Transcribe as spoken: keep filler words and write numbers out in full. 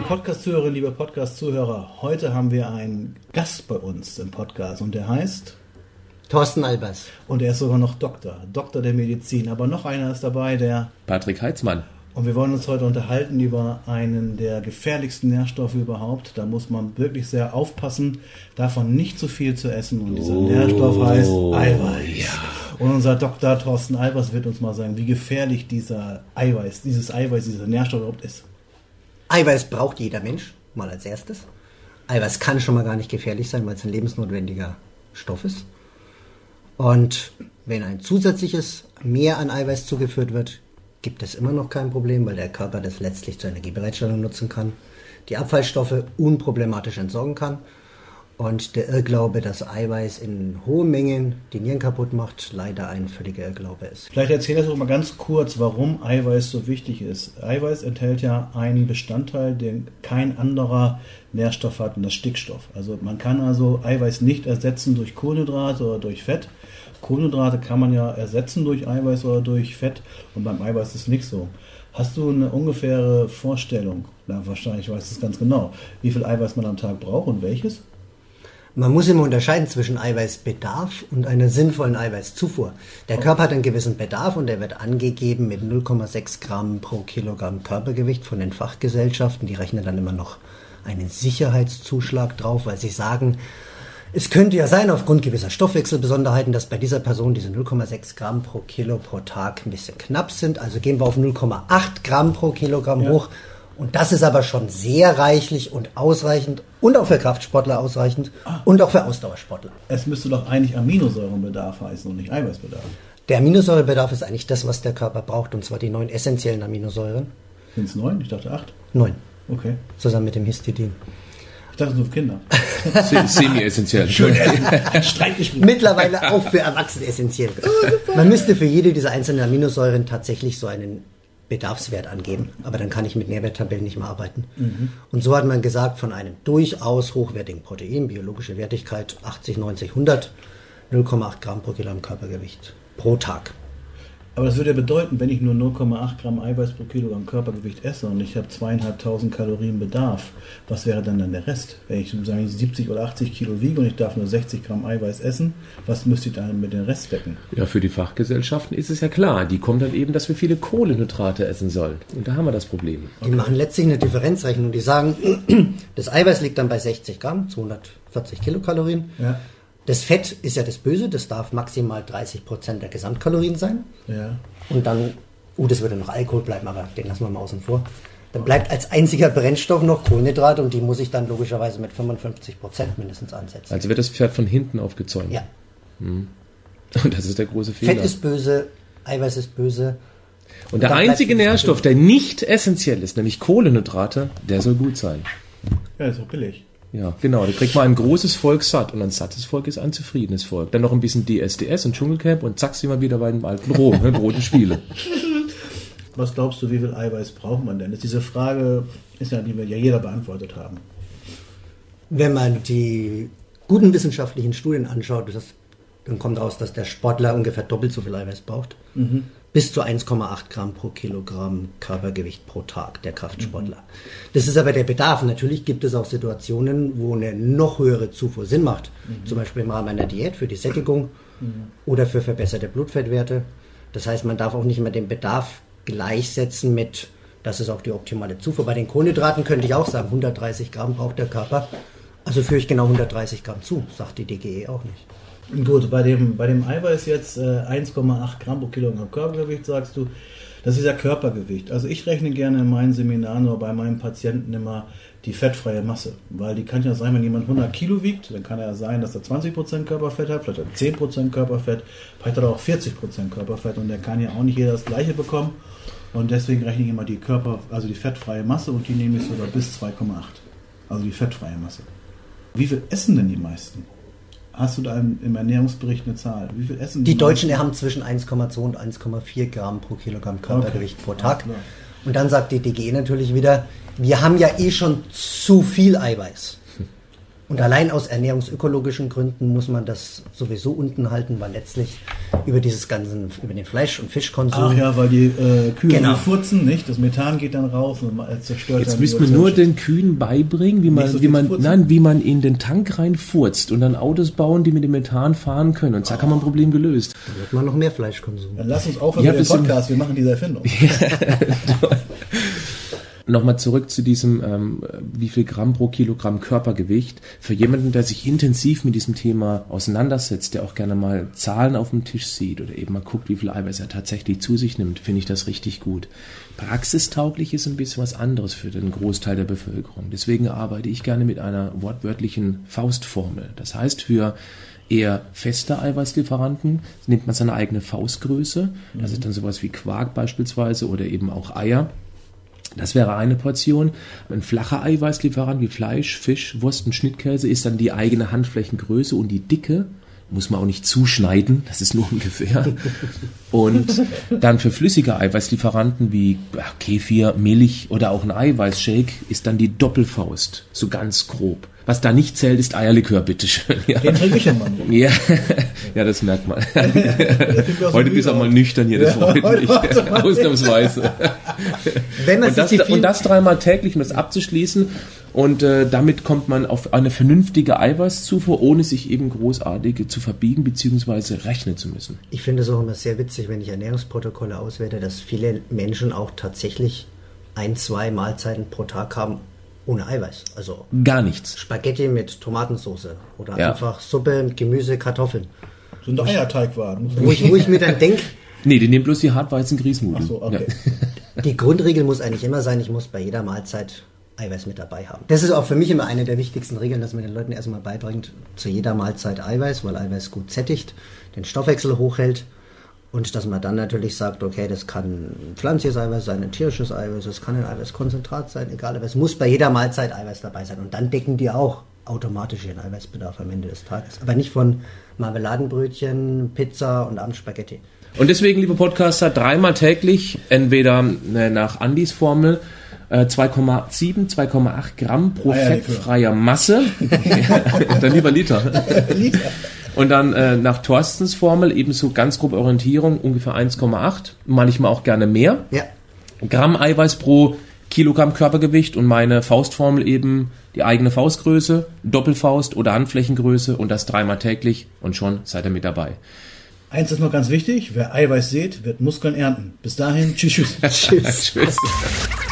Podcast-Zuhörerinnen, liebe Podcast-Zuhörer, heute haben wir einen Gast bei uns im Podcast und der heißt Thorsten Albers. Und er ist sogar noch Doktor, Doktor der Medizin. Aber noch einer ist dabei, der Patrick Heitzmann. Und wir wollen uns heute unterhalten über einen der gefährlichsten Nährstoffe überhaupt. Da muss man wirklich sehr aufpassen, davon nicht zu viel zu essen. Und dieser oh, Nährstoff heißt Eiweiß. Ja. Und unser Doktor Thorsten Albers wird uns mal sagen, wie gefährlich dieser Eiweiß, dieses Eiweiß, dieser Nährstoff überhaupt ist. Eiweiß braucht jeder Mensch, mal als erstes. Eiweiß kann schon mal gar nicht gefährlich sein, weil es ein lebensnotwendiger Stoff ist. Und wenn ein zusätzliches Mehr an Eiweiß zugeführt wird, gibt es immer noch kein Problem, weil der Körper das letztlich zur Energiebereitstellung nutzen kann, die Abfallstoffe unproblematisch entsorgen kann und der Irrglaube, dass Eiweiß in hohen Mengen die Nieren kaputt macht, leider ein völliger Irrglaube ist. Vielleicht erzähl das doch mal ganz kurz, warum Eiweiß so wichtig ist. Eiweiß enthält ja einen Bestandteil, den kein anderer Nährstoff hat, und das Stickstoff. Also man kann also Eiweiß nicht ersetzen durch Kohlenhydrate oder durch Fett. Kohlenhydrate kann man ja ersetzen durch Eiweiß oder durch Fett und beim Eiweiß ist es nicht so. Hast du eine ungefähre Vorstellung, na wahrscheinlich weißt du es ganz genau, wie viel Eiweiß man am Tag braucht und welches? Man muss immer unterscheiden zwischen Eiweißbedarf und einer sinnvollen Eiweißzufuhr. Der Körper hat einen gewissen Bedarf und der wird angegeben mit null Komma sechs Gramm pro Kilogramm Körpergewicht von den Fachgesellschaften. Die rechnen dann immer noch einen Sicherheitszuschlag drauf, weil sie sagen, es könnte ja sein, aufgrund gewisser Stoffwechselbesonderheiten, dass bei dieser Person diese null Komma sechs Gramm pro Kilo pro Tag ein bisschen knapp sind. Also gehen wir auf null Komma acht Gramm pro Kilogramm ja. hoch. Und das ist aber schon sehr reichlich und ausreichend und auch für Kraftsportler ausreichend ah. und auch für Ausdauersportler. Es müsste doch eigentlich Aminosäurenbedarf heißen und nicht Eiweißbedarf. Der Aminosäurebedarf ist eigentlich das, was der Körper braucht, und zwar die neun essentiellen Aminosäuren. Sind es neun? Ich dachte acht. Neun. Okay. Zusammen mit dem Histidin. Ich dachte nur für Kinder. Semi-essentiell. Schön. Streitgespräch. Mittlerweile auch für Erwachsene essentiell. Man müsste für jede dieser einzelnen Aminosäuren tatsächlich so einen Bedarfswert angeben, aber dann kann ich mit Nährwerttabellen nicht mehr arbeiten. Mhm. Und so hat man gesagt, von einem durchaus hochwertigen Protein, biologische Wertigkeit achtzig, neunzig, hundert, null Komma acht Gramm pro Kilogramm Körpergewicht pro Tag. Aber das würde ja bedeuten, wenn ich nur null Komma acht Gramm Eiweiß pro Kilogramm Körpergewicht esse und ich habe zweieinhalbtausend Kalorien Bedarf, was wäre dann dann der Rest? Wenn ich sagen, siebzig oder achtzig Kilo wiege und ich darf nur sechzig Gramm Eiweiß essen, was müsste ich dann mit dem Rest decken? Ja, für die Fachgesellschaften ist es ja klar. Die kommen dann eben, dass wir viele Kohlenhydrate essen sollen. Und da haben wir das Problem. Die okay. machen letztlich eine Differenzrechnung. Die sagen, das Eiweiß liegt dann bei sechzig Gramm, zweihundertvierzig Kilokalorien. Ja. Das Fett ist ja das Böse, das darf maximal dreißig Prozent der Gesamtkalorien sein. Ja. Und dann, uh, das würde noch Alkohol bleiben, aber den lassen wir mal außen vor. Dann bleibt als einziger Brennstoff noch Kohlenhydrate und die muss ich dann logischerweise mit fünfundfünfzig Prozent mindestens ansetzen. Also wird das Pferd von hinten aufgezäumt. Ja. Hm. Und das ist der große Fehler. Fett ist böse, Eiweiß ist böse. Und, und der einzige Nährstoff, der nicht essentiell ist, nämlich Kohlenhydrate, der soll gut sein. Ja, ist auch billig. Ja, genau. Da kriegt man ein großes Volk satt und ein sattes Volk ist ein zufriedenes Volk. Dann noch ein bisschen D S D S und Dschungelcamp und zack, sind wir wieder bei den alten Rom, ne, roten Spiele. Was glaubst du, wie viel Eiweiß braucht man denn? Diese Frage ist ja, die wir ja jeder beantwortet haben. Wenn man die guten wissenschaftlichen Studien anschaut, das, dann kommt raus, dass der Sportler ungefähr doppelt so viel Eiweiß braucht. Mhm. Bis zu eins Komma acht Gramm pro Kilogramm Körpergewicht pro Tag, der Kraftsportler. Mhm. Das ist aber der Bedarf. Natürlich gibt es auch Situationen, wo eine noch höhere Zufuhr Sinn macht. Mhm. Zum Beispiel im Rahmen einer Diät für die Sättigung mhm. oder für verbesserte Blutfettwerte. Das heißt, man darf auch nicht mehr den Bedarf gleichsetzen mit, das ist auch die optimale Zufuhr. Bei den Kohlenhydraten könnte ich auch sagen, hundertdreißig Gramm braucht der Körper. Also führe ich genau hundertdreißig Gramm zu, sagt die D G E auch nicht. Gut, bei dem, bei dem Eiweiß jetzt äh, eins Komma acht Gramm pro Kilogramm Körpergewicht, sagst du, das ist ja Körpergewicht. Also ich rechne gerne in meinen Seminaren oder bei meinen Patienten immer die fettfreie Masse, weil die kann ja sein, wenn jemand hundert Kilo wiegt, dann kann er ja sein, dass er zwanzig Prozent Körperfett hat, vielleicht hat er zehn Prozent Körperfett, vielleicht hat er auch vierzig Prozent Körperfett und der kann ja auch nicht jeder das Gleiche bekommen und deswegen rechne ich immer die Körper, also die fettfreie Masse und die nehme ich sogar bis zwei Komma acht, also die fettfreie Masse. Wie viel essen denn die meisten? Hast du da im, im Ernährungsbericht eine Zahl? Wie viel essen die? Die Deutschen haben zwischen eins Komma zwei und eins Komma vier Gramm pro Kilogramm Körpergewicht okay. pro Tag. Ja, und dann sagt die D G E natürlich wieder, wir haben ja eh schon zu viel Eiweiß. Und allein aus ernährungsökologischen Gründen muss man das sowieso unten halten, weil letztlich über dieses ganzen, über den Fleisch- und Fischkonsum... Ach ja, weil die äh, Kühe Genau. die furzen, nicht? Das Methan geht dann raus und man- äh, zerstört Jetzt dann müssen die wir nur Ozeanschicht. den Kühen beibringen, wie Nicht man, so wie viel man, furzen? nein, wie man in den Tank reinfurzt und dann Autos bauen, die mit dem Methan fahren können. Und zack, haben wir ein Problem gelöst. Dann wird man noch mehr Fleischkonsum. Dann lass uns aufhören Ja, mit dem das sind- Podcast, wir machen diese Erfindung. Nochmal zurück zu diesem, ähm, wie viel Gramm pro Kilogramm Körpergewicht. Für jemanden, der sich intensiv mit diesem Thema auseinandersetzt, der auch gerne mal Zahlen auf dem Tisch sieht oder eben mal guckt, wie viel Eiweiß er tatsächlich zu sich nimmt, finde ich das richtig gut. Praxistauglich ist ein bisschen was anderes für den Großteil der Bevölkerung. Deswegen arbeite ich gerne mit einer wortwörtlichen Faustformel. Das heißt, für eher feste Eiweißlieferanten nimmt man seine eigene Faustgröße. Das ist dann sowas wie Quark beispielsweise oder eben auch Eier. Das wäre eine Portion. Ein flacher Eiweißlieferant wie Fleisch, Fisch, Wurst und Schnittkäse ist dann die eigene Handflächengröße und die Dicke muss man auch nicht zuschneiden, das ist nur ungefähr. Und dann für flüssige Eiweißlieferanten wie ja, Kefir, Milch oder auch ein Eiweißshake ist dann die Doppelfaust, so ganz grob. Was da nicht zählt, ist Eierlikör, bitteschön. Ja. Den trinke ich ja mal nur. Ja, ja, das merkt man. find auch so Heute bist du auch mal nüchtern hier, das Ja, freut heute mich. warte mal. Ausnahmsweise. Wenn man Und sich das, die viel- und das dreimal täglich, um das abzuschließen. Und äh, damit kommt man auf eine vernünftige Eiweißzufuhr, ohne sich eben großartig zu verbiegen bzw. rechnen zu müssen. Ich finde es auch immer sehr witzig, wenn ich Ernährungsprotokolle auswerte, dass viele Menschen auch tatsächlich ein, zwei Mahlzeiten pro Tag haben ohne Eiweiß. Also Gar nichts. Spaghetti mit Tomatensauce oder Ja. einfach Suppe mit Gemüse, Kartoffeln. So ein Eierteigwaren. Muss Wo ich, wo ich mir dann denke, Nee, die nehmen bloß die Hartweizen-Grießnudeln. Ach so, okay. Ja. die Grundregel muss eigentlich immer sein, ich muss bei jeder Mahlzeit Eiweiß mit dabei haben. Das ist auch für mich immer eine der wichtigsten Regeln, dass man den Leuten erstmal beibringt, zu jeder Mahlzeit Eiweiß, weil Eiweiß gut sättigt, den Stoffwechsel hochhält und dass man dann natürlich sagt, okay, das kann ein pflanzliches Eiweiß sein, ein tierisches Eiweiß, das kann ein Eiweißkonzentrat sein, egal, aber es muss bei jeder Mahlzeit Eiweiß dabei sein und dann decken die auch automatisch ihren Eiweißbedarf am Ende des Tages. Aber nicht von Marmeladenbrötchen, Pizza und abends Spaghetti. Und deswegen, liebe Podcaster, dreimal täglich, entweder äh, nach Andys Formel, äh, zwei Komma sieben, zwei Komma acht Gramm pro Eierlikör. fettfreier Masse. Dann lieber Liter. Liter. Und dann äh, nach Thorstens Formel ebenso ganz grob Orientierung, ungefähr eins Komma acht, manchmal auch gerne mehr. Ja, Gramm Eiweiß pro Kilogramm Körpergewicht und meine Faustformel eben die eigene Faustgröße, Doppelfaust oder Handflächengröße und das dreimal täglich und schon seid ihr mit dabei. Eins ist noch ganz wichtig, wer Eiweiß sät, wird Muskeln ernten. Bis dahin, tschüss, tschüss. Tschüss.